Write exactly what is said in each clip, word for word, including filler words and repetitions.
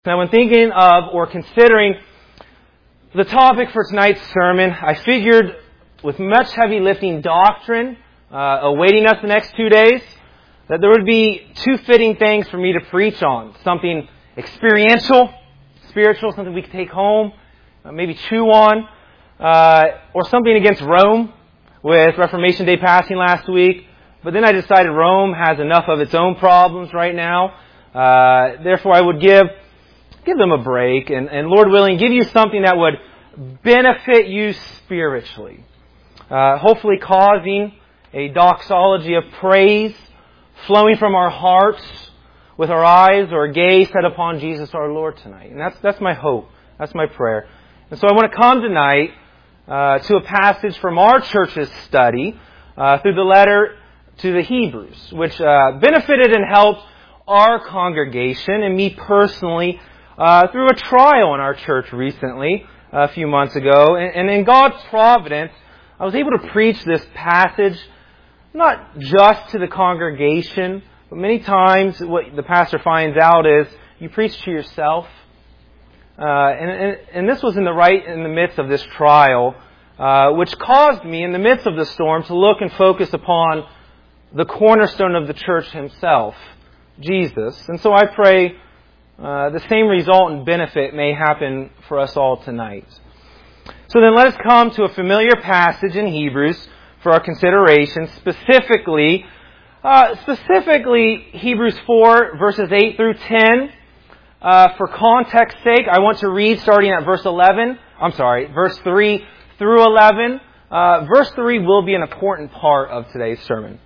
Now, when thinking of or considering the topic for tonight's sermon, I figured with much heavy lifting doctrine uh, awaiting us the next two days, that there would be two fitting things for me to preach on. Something experiential, spiritual, something we could take home, uh, maybe chew on, uh, or something against Rome with Reformation Day passing last week. But then I decided Rome has enough of its own problems right now. Uh, therefore, I would give give them a break and, and, Lord willing, give you something that would benefit you spiritually. Uh, hopefully causing a doxology of praise flowing from our hearts with our eyes or gaze set upon Jesus our Lord tonight. And that's that's my hope. That's my prayer. And so I want to come tonight uh, to a passage from our church's study uh, through the letter to the Hebrews, which uh, benefited and helped our congregation and me personally uh, through a trial in our church recently, a few months ago. And, and in God's providence, I was able to preach this passage not just to the congregation, but many times what the pastor finds out is you preach to yourself. Uh, and, and, and this was in the right in the midst of this trial, uh, which caused me in the midst of the storm to look and focus upon the cornerstone of the church himself, Jesus. And so I pray uh, the same result and benefit may happen for us all tonight. So then let us come to a familiar passage in Hebrews for our consideration, specifically, uh, specifically Hebrews four, verses eight through ten. Uh, for context sake, I want to read starting at verse eleven. I'm sorry, verse three through eleven. Uh, verse three will be an important part of today's sermon.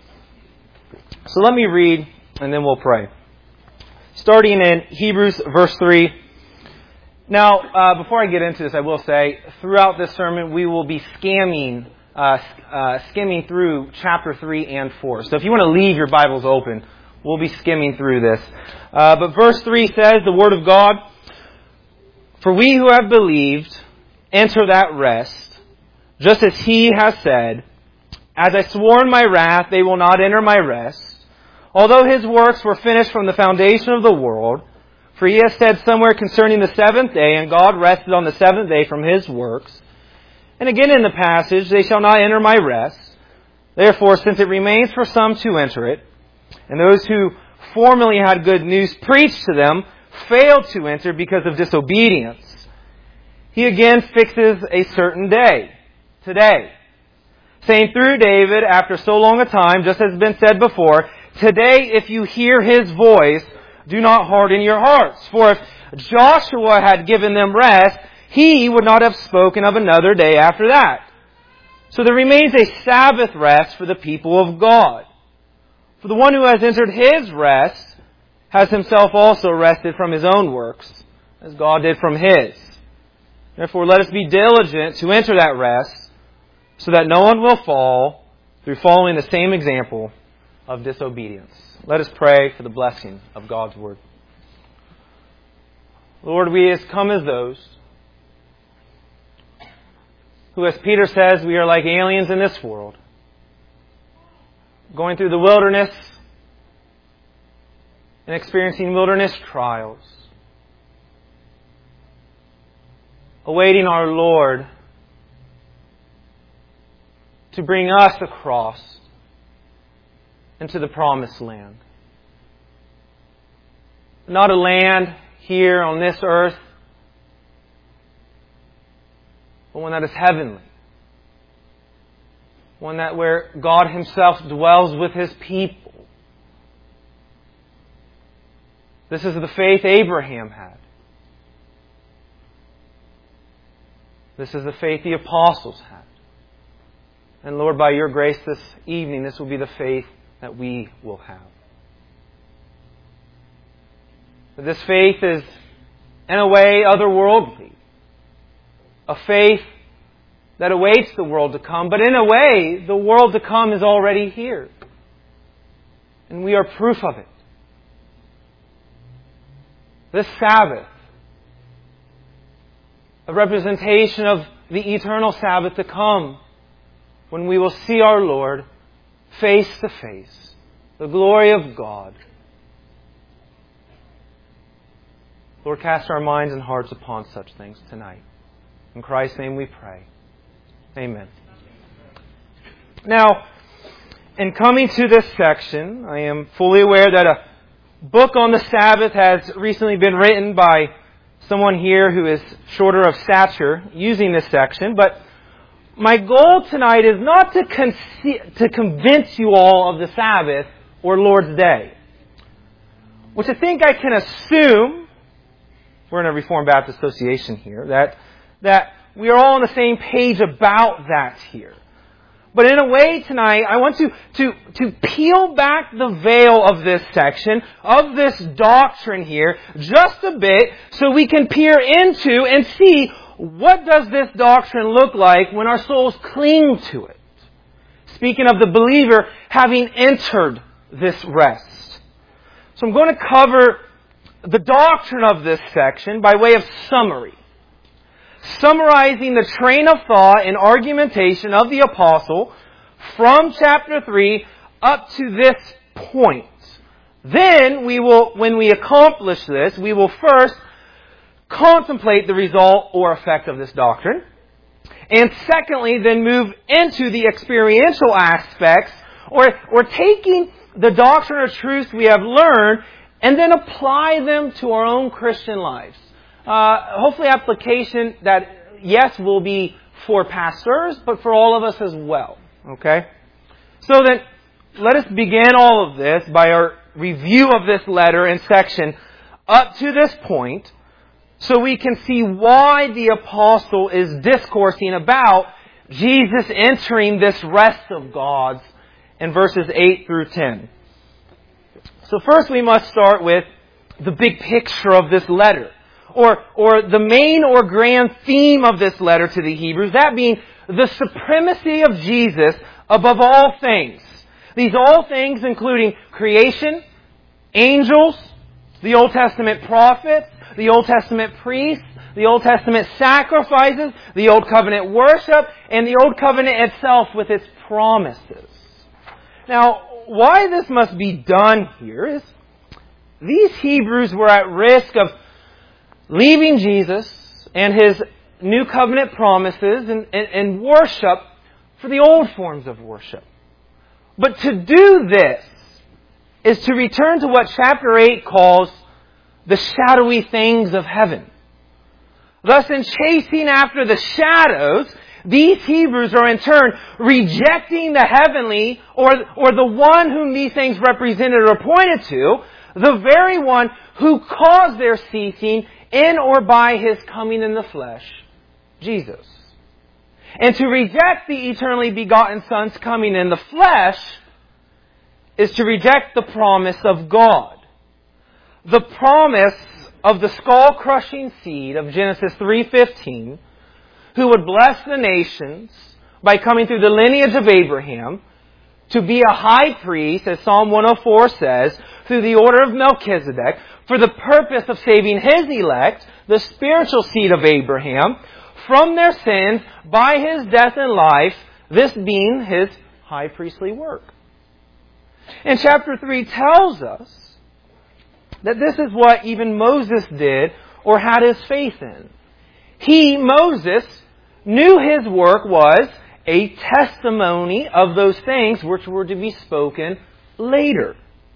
So let me read, and then we'll pray. Starting in Hebrews verse three. Now, uh, before I get into this, I will say, throughout this sermon, we will be scamming, uh, uh, skimming through chapter three and four. So if you want to leave your Bibles open, we'll be skimming through this. Uh, but verse three says, the Word of God, "For we who have believed enter that rest, just as He has said, as I swore in my wrath, they will not enter my rest. Although His works were finished from the foundation of the world, for He has said somewhere concerning the seventh day, and God rested on the seventh day from His works. And again in the passage, they shall not enter my rest. Therefore, since it remains for some to enter it, and those who formerly had good news preached to them failed to enter because of disobedience, He again fixes a certain day, today, saying through David, after so long a time, just as has been said before, today if you hear His voice, do not harden your hearts. For if Joshua had given them rest, he would not have spoken of another day after that. So there remains a Sabbath rest for the people of God. For the one who has entered His rest has himself also rested from his own works, as God did from His. Therefore let us be diligent to enter that rest, so that no one will fall through following the same example of disobedience." Let us pray for the blessing of God's Word. Lord, we has come as those who, as Peter says, we are like aliens in this world, going through the wilderness and experiencing wilderness trials, awaiting our Lord to bring us across into the promised land. Not a land here on this earth, but one that is heavenly. One that where God Himself dwells with His people. This is the faith Abraham had. This is the faith the apostles had. And Lord, by Your grace this evening, this will be the faith that we will have. This faith is, in a way, otherworldly. A faith that awaits the world to come. But in a way, the world to come is already here. And we are proof of it. This Sabbath, a representation of the eternal Sabbath to come, when we will see our Lord face to face, the glory of God. Lord, cast our minds and hearts upon such things tonight. In Christ's name we pray. Amen. Now, in coming to this section, I am fully aware that a book on the Sabbath has recently been written by someone here who is shorter of stature using this section, but my goal tonight is not to, con- to convince you all of the Sabbath or Lord's Day, which I think I can assume, we're in a Reformed Baptist Association here, that, that we are all on the same page about that here. But in a way tonight, I want to, to, to peel back the veil of this section, of this doctrine here, just a bit, so we can peer into and see what does this doctrine look like when our souls cling to it. Speaking of the believer having entered this rest. So I'm going to cover the doctrine of this section by way of summary. Summarizing the train of thought and argumentation of the apostle from chapter three up to this point. Then we will, when we accomplish this, we will first contemplate the result or effect of this doctrine. And secondly, then move into the experiential aspects, or, or taking the doctrine or truths we have learned and then apply them to our own Christian lives. Uh, hopefully application that, yes, will be for pastors, but for all of us as well. Okay? So then, let us begin all of this by our review of this letter and section up to this point, so we can see why the apostle is discoursing about Jesus entering this rest of God's in verses eight through ten. So first we must start with the big picture of this letter. Or, or the main or grand theme of this letter to the Hebrews, that being the supremacy of Jesus above all things. These all things including creation, angels, the Old Testament prophets, the Old Testament priests, the Old Testament sacrifices, the Old Covenant worship, and the Old Covenant itself with its promises. Now, why this must be done here is these Hebrews were at risk of leaving Jesus and His new covenant promises and, and, and worship for the old forms of worship. But to do this is to return to what chapter eight calls the shadowy things of heaven. Thus, in chasing after the shadows, these Hebrews are in turn rejecting the heavenly, or, or the one whom these things represented or pointed to, the very one who caused their ceasing in or by His coming in the flesh, Jesus. And to reject the eternally begotten Son's coming in the flesh is to reject the promise of God. The promise of the skull-crushing seed of Genesis three fifteen, who would bless the nations by coming through the lineage of Abraham to be a high priest, as Psalm one oh four says, through the order of Melchizedek, for the purpose of saving His elect, the spiritual seed of Abraham, from their sins by His death and life, this being His high priestly work. And chapter three tells us that this is what even Moses did or had his faith in. He, Moses, knew his work was a testimony of those things which were to be spoken later.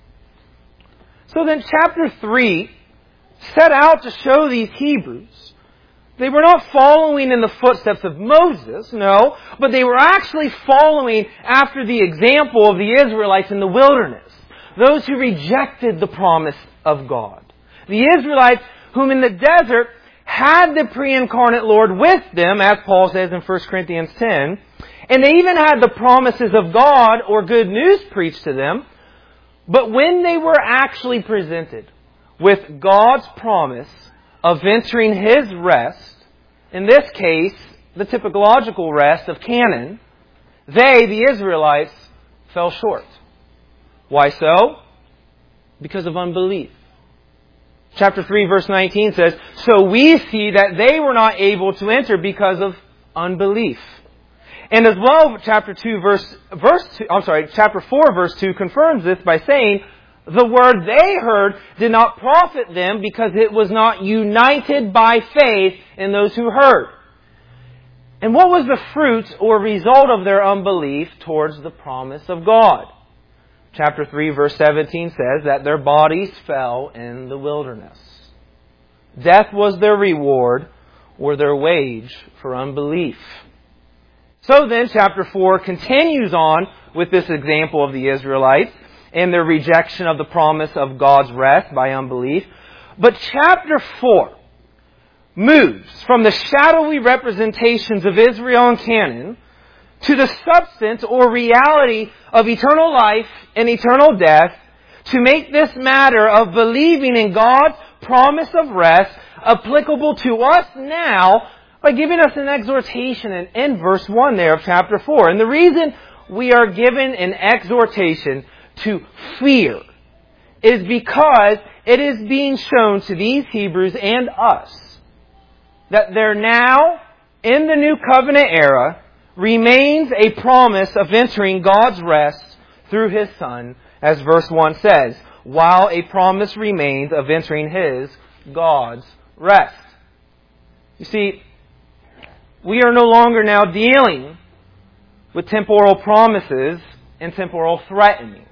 So then chapter three set out to show these Hebrews they were not following in the footsteps of Moses, no, but they were actually following after the example of the Israelites in the wilderness, those who rejected the promise of God. The Israelites whom in the desert had the pre-incarnate Lord with them, as Paul says in First Corinthians ten, and they even had the promises of God or good news preached to them, but when they were actually presented with God's promise of entering His rest, in this case, the typological rest of Canaan, they, the Israelites, fell short. Why so? Because of unbelief. Chapter three, verse nineteen says, "So we see that they were not able to enter because of unbelief." And as well, chapter two, verse, verse two, I'm sorry, chapter four, verse two confirms this by saying, The word they heard did not profit them because it was not united by faith in those who heard. And what was the fruit or result of their unbelief towards the promise of God? Chapter three, verse seventeen says that their bodies fell in the wilderness. Death was their reward or their wage for unbelief. So then, chapter four continues on with this example of the Israelites and their rejection of the promise of God's rest by unbelief. But chapter four moves from the shadowy representations of Israel and Canaan to the substance or reality of eternal life and eternal death to make this matter of believing in God's promise of rest applicable to us now by giving us an exhortation in, in verse one there of chapter four. And the reason we are given an exhortation to fear is because it is being shown to these Hebrews and us that there now, in the New Covenant era, remains a promise of entering God's rest through His Son, as verse one says, while a promise remains of entering His, God's, rest. You see, we are no longer now dealing with temporal promises and temporal threatenings.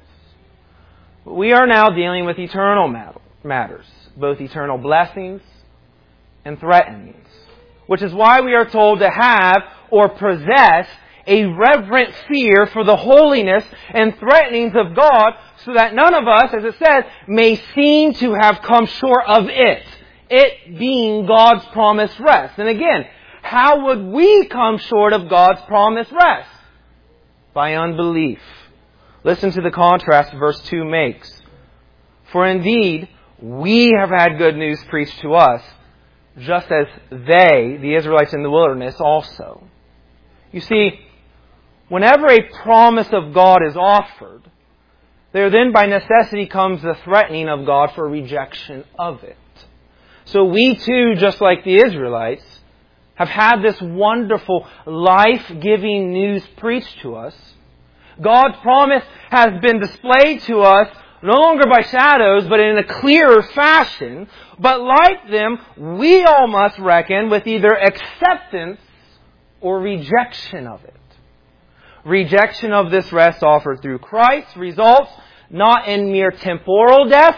We are now dealing with eternal matters, both eternal blessings and threatenings. Which is why we are told to have or possess a reverent fear for the holiness and threatenings of God, so that none of us, as it says, may seem to have come short of it. It being God's promised rest. And again, how would we come short of God's promised rest? By unbelief. Listen to the contrast verse two makes. For indeed, we have had good news preached to us, just as they, the Israelites in the wilderness, also. You see, whenever a promise of God is offered, there then by necessity comes the threatening of God for rejection of it. So we too, just like the Israelites, have had this wonderful, life-giving news preached to us. God's promise has been displayed to us no longer by shadows, but in a clearer fashion. But like them, we all must reckon with either acceptance or rejection of it. Rejection of this rest offered through Christ results not in mere temporal death,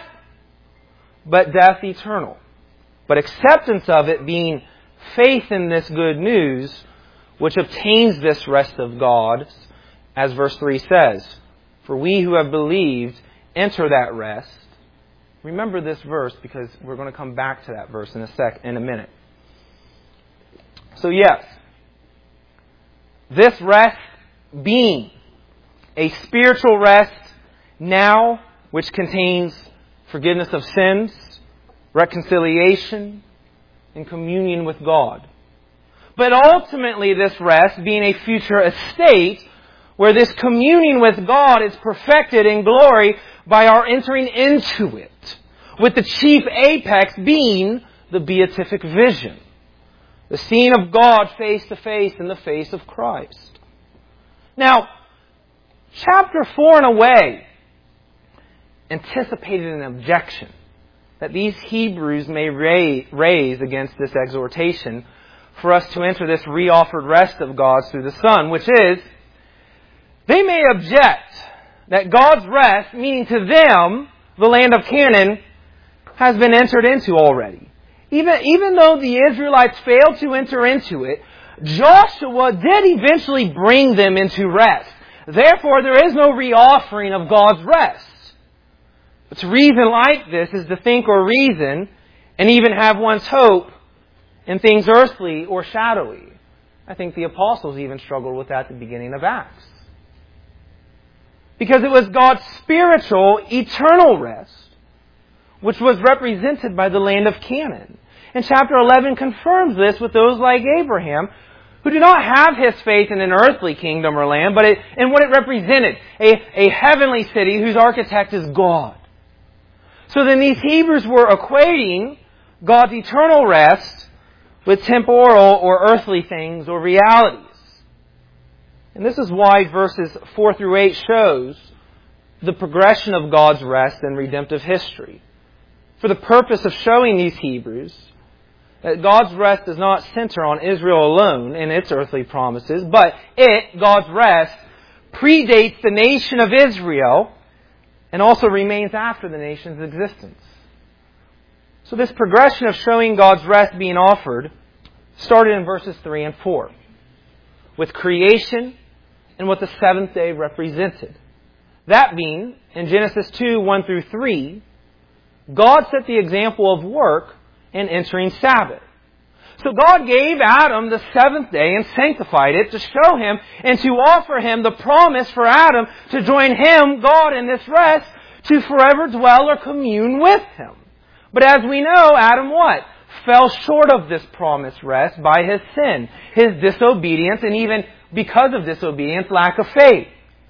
but death eternal. But acceptance of it being faith in this good news, which obtains this rest of God, as verse three says, for we who have believed enter that rest. Remember this verse because we're going to come back to that verse in a sec, in a minute. So yes, this rest being a spiritual rest now, which contains forgiveness of sins, reconciliation, and communion with God. But ultimately this rest being a future estate where this communion with God is perfected in glory by our entering into it, with the chief apex being the beatific vision, the seeing of God face to face in the face of Christ. Now, chapter four in a way anticipated an objection that these Hebrews may raise against this exhortation for us to enter this re-offered rest of God through the Son, which is, they may object that God's rest, meaning to them, the land of Canaan, has been entered into already. Even, even though the Israelites failed to enter into it, Joshua did eventually bring them into rest. Therefore, there is no re-offering of God's rest. But to reason like this is to think or reason and even have one's hope in things earthly or shadowy. I think the apostles even struggled with that at the beginning of Acts. Because it was God's spiritual, eternal rest, which was represented by the land of Canaan. And chapter eleven confirms this with those like Abraham, who did not have his faith in an earthly kingdom or land, but in what it represented, a, a heavenly city whose architect is God. So then these Hebrews were equating God's eternal rest with temporal or earthly things or realities. And this is why verses four through eight shows the progression of God's rest in redemptive history, for the purpose of showing these Hebrews that God's rest does not center on Israel alone and its earthly promises, but it, God's rest, predates the nation of Israel and also remains after the nation's existence. So this progression of showing God's rest being offered started in verses three and four, with creation and what the seventh day represented. That being, in Genesis two, one through three, God set the example of work in entering Sabbath. So God gave Adam the seventh day and sanctified it to show him and to offer him the promise for Adam to join him, God, in this rest, to forever dwell or commune with him. But as we know, Adam what? Fell short of this promised rest by his sin, his disobedience, and even because of disobedience, lack of faith.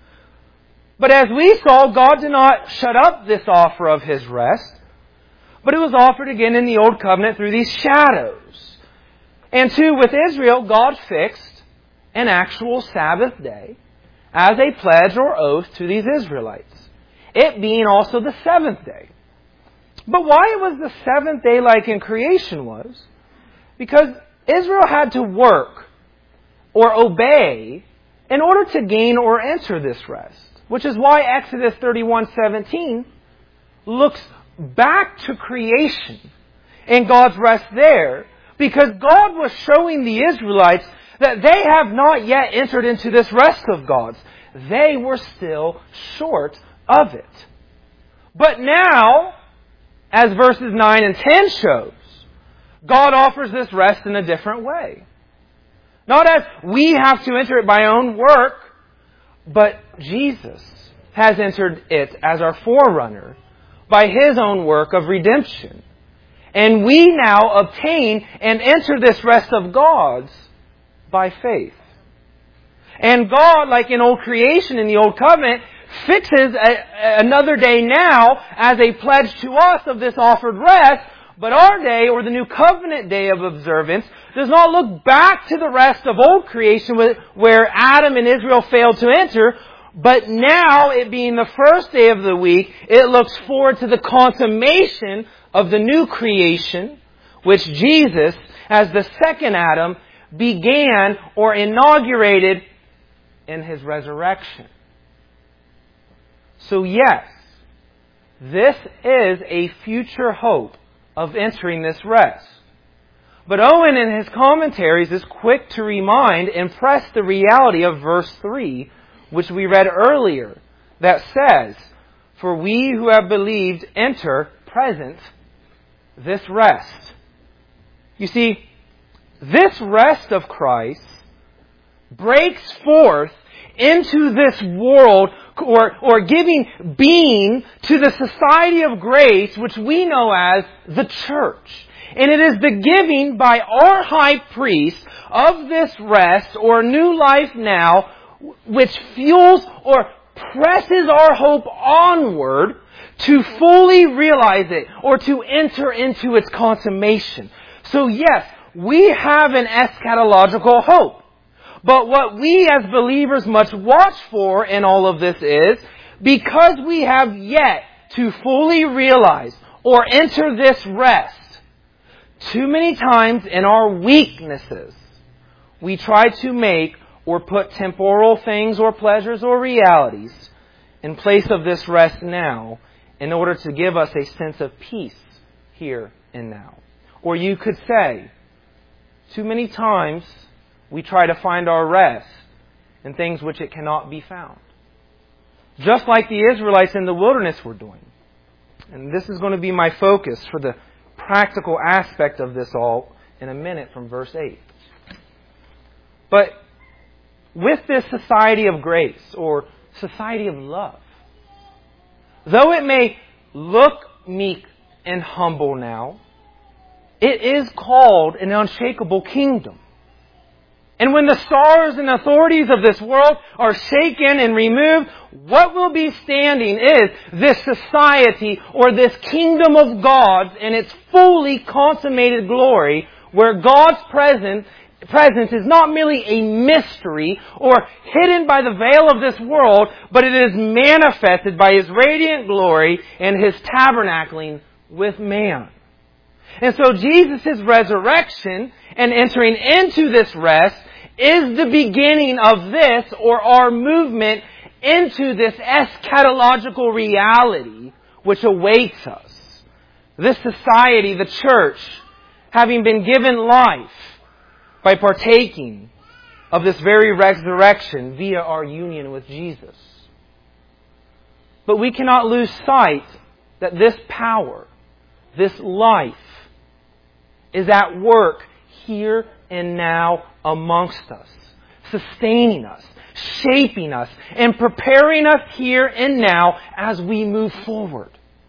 But as we saw, God did not shut up this offer of His rest, but it was offered again in the Old Covenant through these shadows. And too, with Israel, God fixed an actual Sabbath day as a pledge or oath to these Israelites, it being also the seventh day. But why it was the seventh day like in creation was, because Israel had to work or obey in order to gain or enter this rest. Which is why Exodus thirty-one seventeen looks back to creation and God's rest there, because God was showing the Israelites that they have not yet entered into this rest of God's. They were still short of it. But now, as verses nine and ten shows, God offers this rest in a different way. Not as we have to enter it by our own work, but Jesus has entered it as our forerunner by His own work of redemption. And we now obtain and enter this rest of God's by faith. And God, like in old creation in the Old Covenant, fixes a, another day now as a pledge to us of this offered rest. But our day, or the New Covenant day of observance, does not look back to the rest of old creation where Adam and Israel failed to enter. But now, it being the first day of the week, it looks forward to the consummation of the new creation, which Jesus, as the second Adam, began or inaugurated in His resurrection. So yes, this is a future hope of entering this rest. But Owen in his commentaries is quick to remind and press the reality of verse three, which we read earlier, that says, "For we who have believed enter, present, this rest." You see, this rest of Christ breaks forth into this world, or, or giving being to the society of grace, which we know as the church. And it is the giving by our high priest of this rest, or new life now, which fuels or presses our hope onward to fully realize it, or to enter into its consummation. So yes, we have an eschatological hope. But what we as believers must watch for in all of this is, because we have yet to fully realize or enter this rest, too many times in our weaknesses, we try to make or put temporal things or pleasures or realities in place of this rest now in order to give us a sense of peace here and now. Or you could say, too many times we try to find our rest in things which it cannot be found. Just like the Israelites in the wilderness were doing. And this is going to be my focus for the practical aspect of this all in a minute from verse eight. But with this society of grace, or society of love, though it may look meek and humble now, it is called an unshakable kingdom. And when the stars and authorities of this world are shaken and removed, what will be standing is this society, or this kingdom of God in its fully consummated glory, where God's presence presence is not merely a mystery or hidden by the veil of this world, but it is manifested by His radiant glory and His tabernacling with man. And so Jesus' resurrection and entering into this rest is the beginning of this, or our movement into this eschatological reality which awaits us. This society, the church, having been given life by partaking of this very resurrection via our union with Jesus. But we cannot lose sight that this power, this life, is at work here and now amongst us, sustaining us, shaping us, and preparing us here and now as we move forward.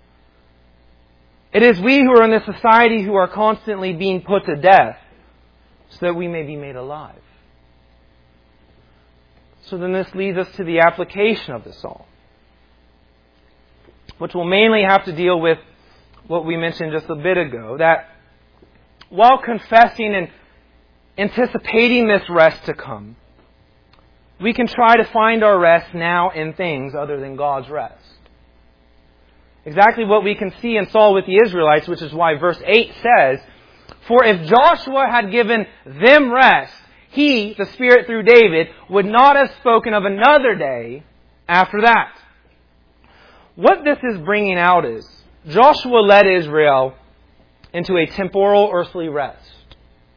It is we who are in this society who are constantly being put to death so that we may be made alive. So then this leads us to the application of this all, which will mainly have to deal with what we mentioned just a bit ago, that while confessing and anticipating this rest to come, we can try to find our rest now in things other than God's rest. Exactly what we can see and saw with the Israelites, which is why verse eight says, "For if Joshua had given them rest, he, the Spirit through David, would not have spoken of another day after that." What this is bringing out is, Joshua led Israel into a temporal earthly rest,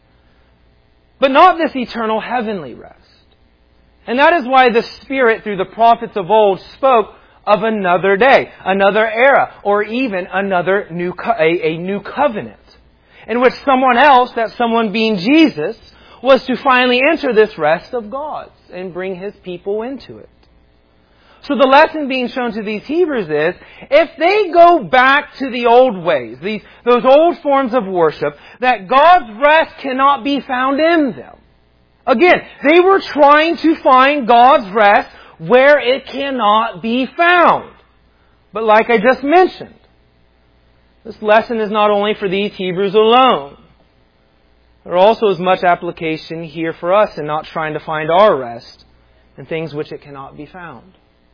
but not this eternal heavenly rest. And that is why the Spirit through the prophets of old spoke of another day, another era, or even another new co- a, a new covenant, in which someone else, that someone being Jesus, was to finally enter this rest of God's and bring His people into it. So the lesson being shown to these Hebrews is, if they go back to the old ways, these those old forms of worship, that God's rest cannot be found in them. Again, they were trying to find God's rest where it cannot be found. But like I just mentioned, this lesson is not only for these Hebrews alone. There also is much application here for us in not trying to find our rest in things which it cannot be found.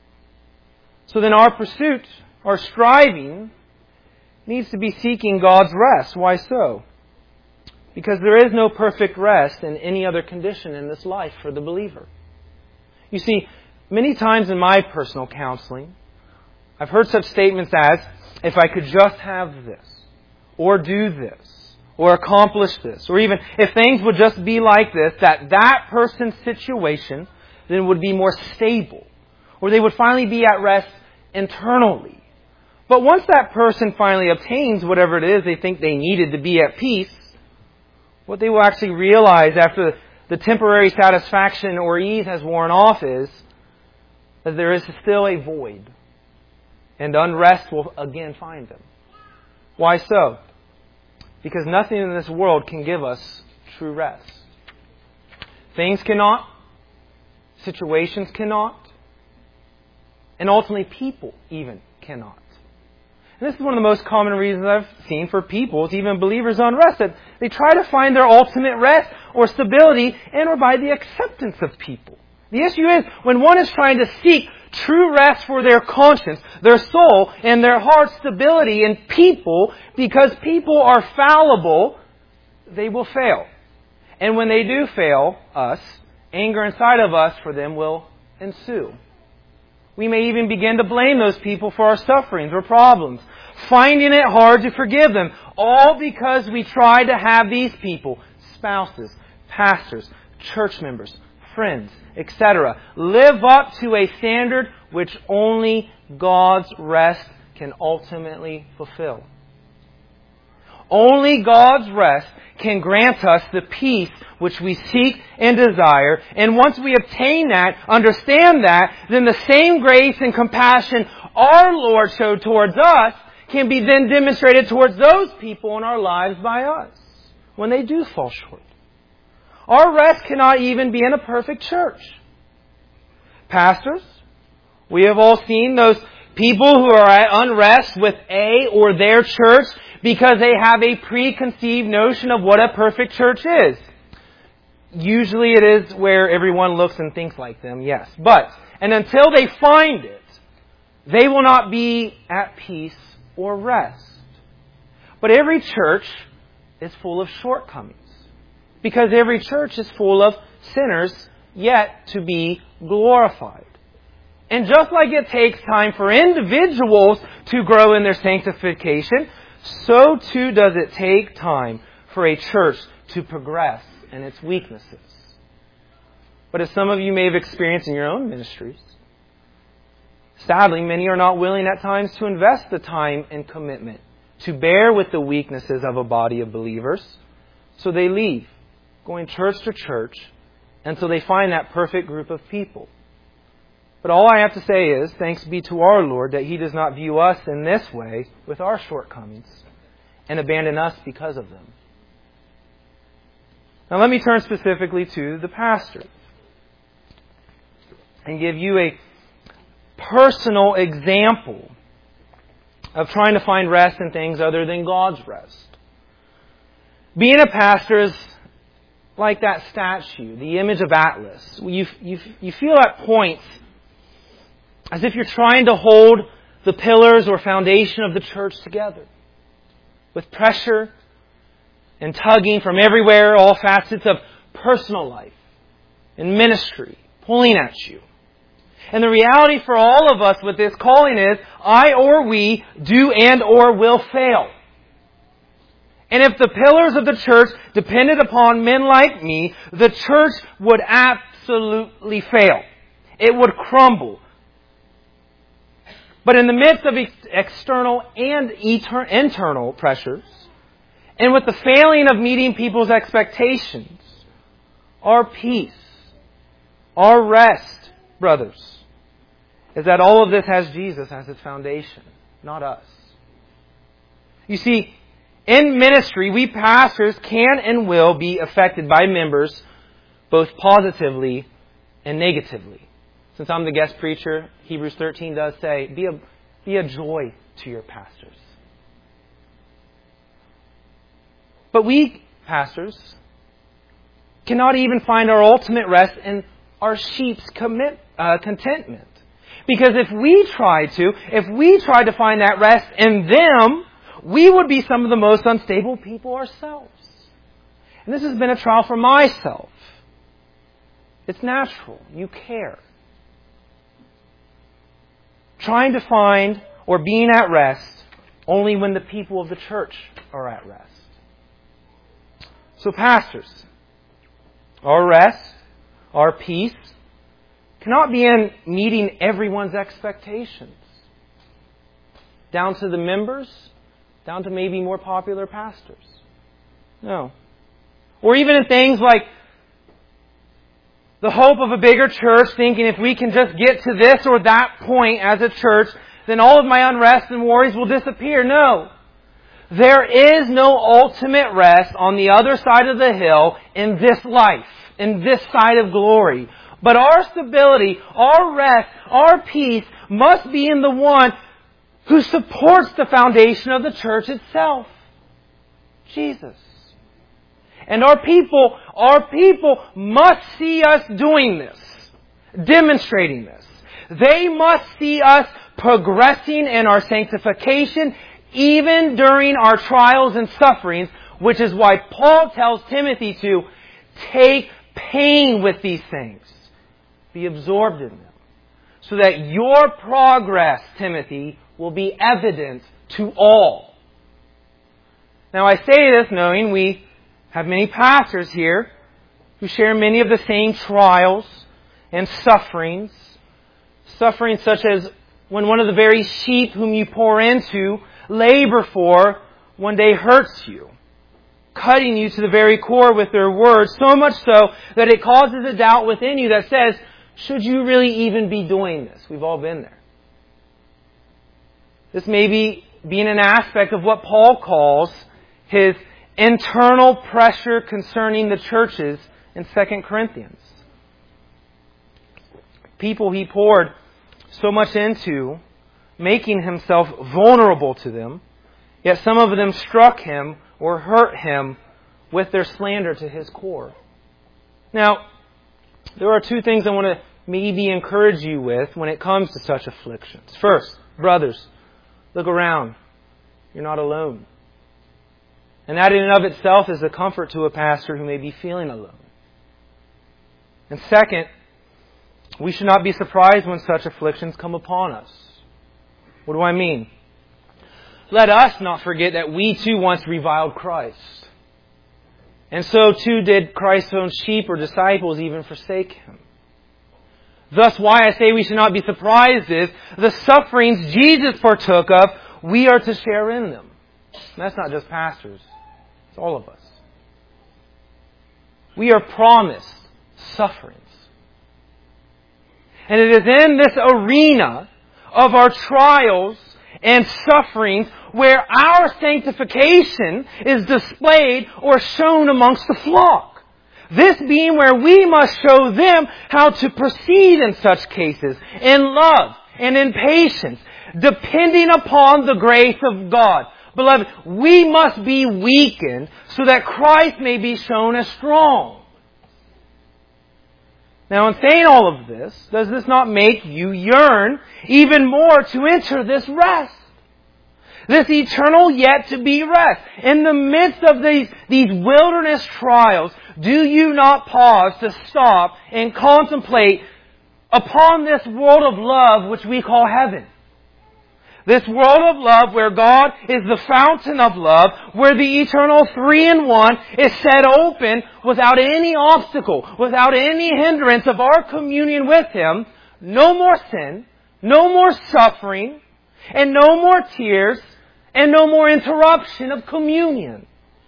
So then our pursuit, our striving, needs to be seeking God's rest. Why so? Because there is no perfect rest in any other condition in this life for the believer. You see, many times in my personal counseling, I've heard such statements as, if I could just have this, or do this, or accomplish this, or even if things would just be like this, that that person's situation then would be more stable, or they would finally be at rest internally. But once that person finally obtains whatever it is they think they needed to be at peace, what they will actually realize after the temporary satisfaction or ease has worn off is that there is still a void, and unrest will again find them. Why so? Because nothing in this world can give us true rest. Things cannot, situations cannot, and ultimately people even cannot. And this is one of the most common reasons I've seen for people, even believers, unrest, that they try to find their ultimate rest or stability in or by the acceptance of people. The issue is, when one is trying to seek true rest for their conscience, their soul, and their heart stability in people, because people are fallible, they will fail. And when they do fail us, anger inside of us for them will ensue. We may even begin to blame those people for our sufferings or problems, finding it hard to forgive them, all because we try to have these people, spouses, pastors, church members, friends, et cetera, live up to a standard which only God's rest can ultimately fulfill. Only God's rest can grant us the peace which we seek and desire. And once we obtain that, understand that, then the same grace and compassion our Lord showed towards us can be then demonstrated towards those people in our lives by us when they do fall short. Our rest cannot even be in a perfect church. Pastors, we have all seen those people who are at unrest with a or their church because they have a preconceived notion of what a perfect church is. usually it is where everyone looks and thinks like them, yes. But, and until they find it, they will not be at peace or rest. But every church is full of shortcomings. Because every church is full of sinners yet to be glorified. And just like it takes time for individuals to grow in their sanctification, so too does it take time for a church to progress in its weaknesses. But as some of you may have experienced in your own ministries, sadly, many are not willing at times to invest the time and commitment to bear with the weaknesses of a body of believers. So they leave, going church to church, until they find that perfect group of people. But all I have to say is, thanks be to our Lord that He does not view us in this way with our shortcomings and abandon us because of them. Now let me turn specifically to the pastor and give you a personal example of trying to find rest in things other than God's rest. Being a pastor is like that statue, the image of Atlas. You, you, you feel at points as if you're trying to hold the pillars or foundation of the church together. With pressure and tugging from everywhere, all facets of personal life and ministry pulling at you. And the reality for all of us with this calling is, I or we do and or will fail. And if the pillars of the church depended upon men like me, the church would absolutely fail. It would crumble. But in the midst of external and etern- internal pressures, and with the failing of meeting people's expectations, our peace, our rest, brothers, is that all of this has Jesus as its foundation, not us. You see, in ministry, we pastors can and will be affected by members both positively and negatively. Since I'm the guest preacher, Hebrews thirteen does say, be a, be a joy to your pastors. But we, pastors, cannot even find our ultimate rest in our sheep's commit, uh, contentment. Because if we try to, if we try to find that rest in them, we would be some of the most unstable people ourselves. And this has been a trial for myself. It's natural. You care. Trying to find or being at rest only when the people of the church are at rest. So pastors, our rest, our peace, cannot be in meeting everyone's expectations. Down to the members, down to maybe more popular pastors. No. Or even in things like the hope of a bigger church, thinking if we can just get to this or that point as a church, then all of my unrest and worries will disappear. No. There is no ultimate rest on the other side of the hill in this life, in this side of glory. But our stability, our rest, our peace must be in the one who supports the foundation of the church itself. Jesus. And our people, our people must see us doing this, demonstrating this. They must see us progressing in our sanctification even during our trials and sufferings, which is why Paul tells Timothy to take pain with these things. Be absorbed in them. So that your progress, Timothy, will be evident to all. Now I say this knowing we have many pastors here who share many of the same trials and sufferings. Sufferings such as when one of the very sheep whom you pour into, labor for, one day hurts you, cutting you to the very core with their words, so much so that it causes a doubt within you that says, should you really even be doing this? We've all been there. This may be being an aspect of what Paul calls his internal pressure concerning the churches in Second Corinthians. People he poured so much into, making himself vulnerable to them, yet some of them struck him or hurt him with their slander to his core. Now, there are two things I want to maybe encourage you with when it comes to such afflictions. First, brothers, look around. You're not alone. And that in and of itself is a comfort to a pastor who may be feeling alone. And second, we should not be surprised when such afflictions come upon us. What do I mean? Let us not forget that we too once reviled Christ. And so too did Christ's own sheep or disciples even forsake Him. Thus, why I say we should not be surprised is the sufferings Jesus partook of, we are to share in them. And that's not just pastors. It's all of us. We are promised sufferings. And it is in this arena of our trials and sufferings where our sanctification is displayed or shown amongst the flock. This being where we must show them how to proceed in such cases, in love and in patience, depending upon the grace of God. Beloved, we must be weakened so that Christ may be shown as strong. Now, in saying all of this, does this not make you yearn even more to enter this rest? This eternal yet to be rest. In the midst of these, these wilderness trials, do you not pause to stop and contemplate upon this world of love which we call heaven? This world of love where God is the fountain of love, where the eternal three-in-one is set open without any obstacle, without any hindrance of our communion with Him. No more sin, no more suffering, and no more tears, and no more interruption of communion.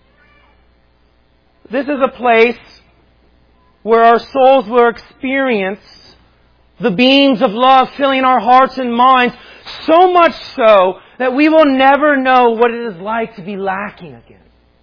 This is a place where our souls will experience the beams of love filling our hearts and minds, so much so that we will never know what it is like to be lacking again.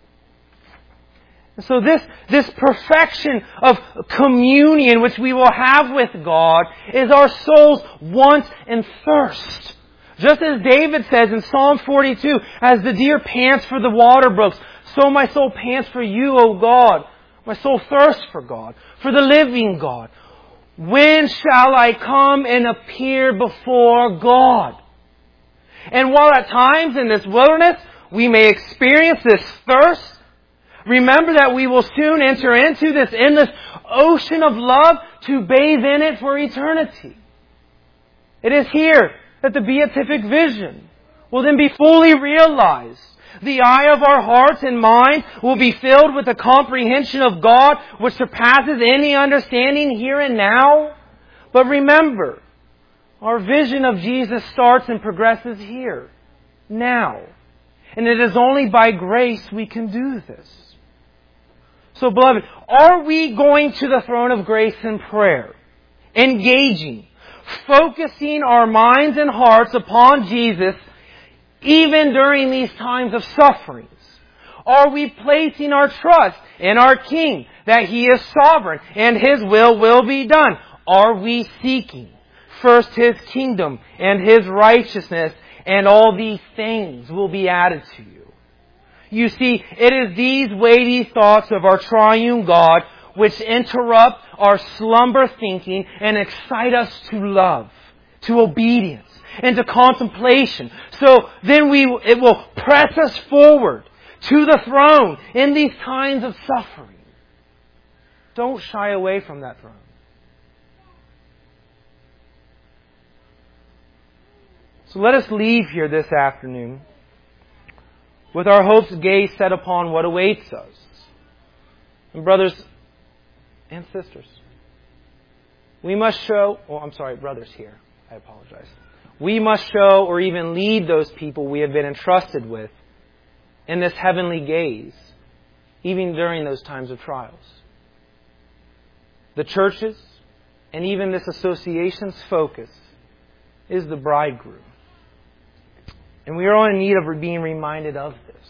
And so this, this perfection of communion which we will have with God is our soul's want and thirst. Just as David says in Psalm forty-two, as the deer pants for the water brooks, so my soul pants for you, O God. My soul thirsts for God, for the living God. When shall I come and appear before God? And while at times in this wilderness we may experience this thirst, remember that we will soon enter into this endless ocean of love to bathe in it for eternity. It is here that the beatific vision will then be fully realized. The eye of our hearts and minds will be filled with the comprehension of God which surpasses any understanding here and now. But remember, our vision of Jesus starts and progresses here, now. And it is only by grace we can do this. So, beloved, are we going to the throne of grace in prayer? Engaging, focusing our minds and hearts upon Jesus even during these times of sufferings? Are we placing our trust in our King, that He is sovereign and His will will be done? Are we seeking first His kingdom and His righteousness, and all these things will be added to you? You see, it is these weighty thoughts of our triune God which interrupt our slumber thinking and excite us to love, to obedience, and to contemplation. So then we it will press us forward to the throne in these times of suffering. Don't shy away from that throne. So let us leave here this afternoon with our hopes gaze set upon what awaits us. And brothers and sisters, we must show, oh, I'm sorry, brothers here. I apologize. We must show or even lead those people we have been entrusted with in this heavenly gaze, even during those times of trials. The church's and even this association's focus is the bridegroom. And we are all in need of being reminded of this.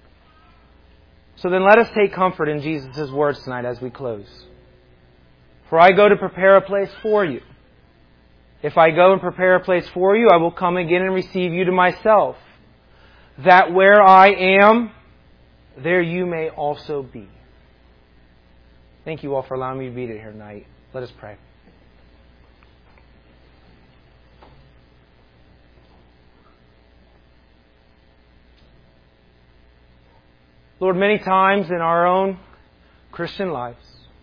So then let us take comfort in Jesus' words tonight as we close. For I go to prepare a place for you. If I go and prepare a place for you, I will come again and receive you to myself, that where I am, there you may also be. Thank you all for allowing me to be here tonight. Let us pray. Lord, many times in our own Christian lives,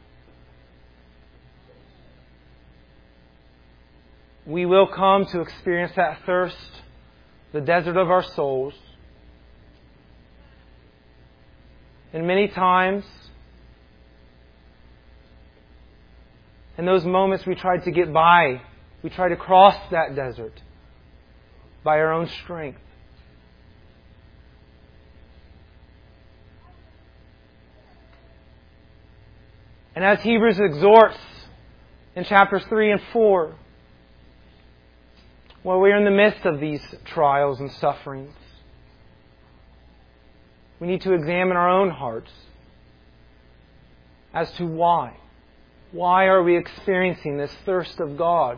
we will come to experience that thirst, the desert of our souls. And many times, in those moments we try to get by, we try to cross that desert by our own strength. And as Hebrews exhorts in chapters three and four, while we are in the midst of these trials and sufferings, we need to examine our own hearts as to why. Why are we experiencing this thirst of God?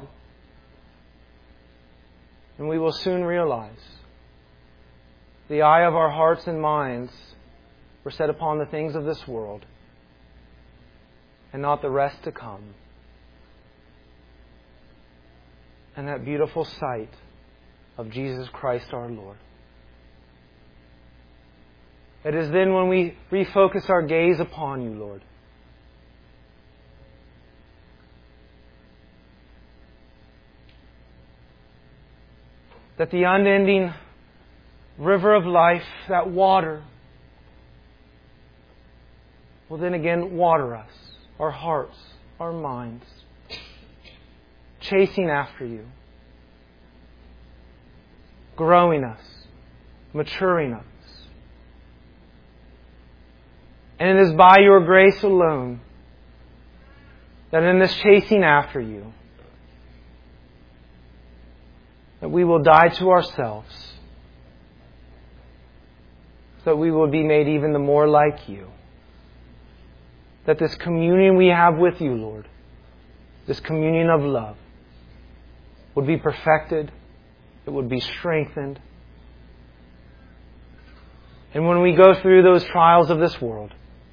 And we will soon realize the eye of our hearts and minds were set upon the things of this world and not the rest to come. And that beautiful sight of Jesus Christ our Lord. It is then when we refocus our gaze upon You, Lord, that the unending river of life, that water, will then again water us, our hearts, our minds, chasing after You, growing us, maturing us. And it is by Your grace alone that in this chasing after You, that we will die to ourselves, so that we will be made even the more like You. That this communion we have with You, Lord, this communion of love, would be perfected, it would be strengthened. And when we go through those trials of this world,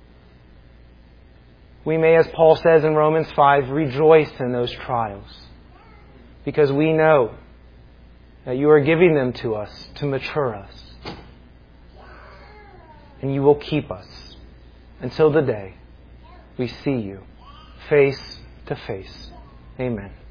we may, as Paul says in Romans five, rejoice in those trials, because we know that You are giving them to us to mature us. And You will keep us until the day we see You face to face. Amen.